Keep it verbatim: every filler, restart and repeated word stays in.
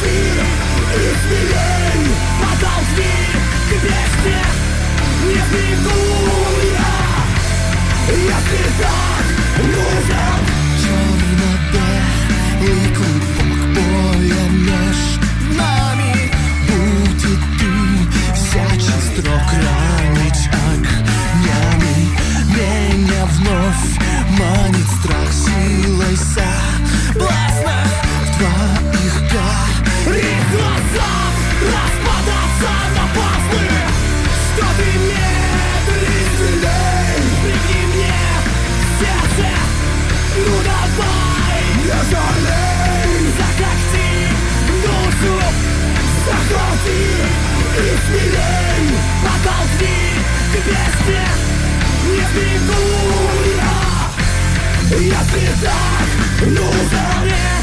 и смелей подолжи к песне. Не сбегу я, если так нужен. Черно-белый клубок боя меж нами будет дым, всячий строк ранить огнями. Меня вновь манит страх силой соблазна в твоих горьких глазах распадаться на пазлы. Что ты медленней, пригни мне сердце. Ну давай, не жалей, закати душу, захвати и смелей подолжи к песне. Не сбегу я, если так нужен.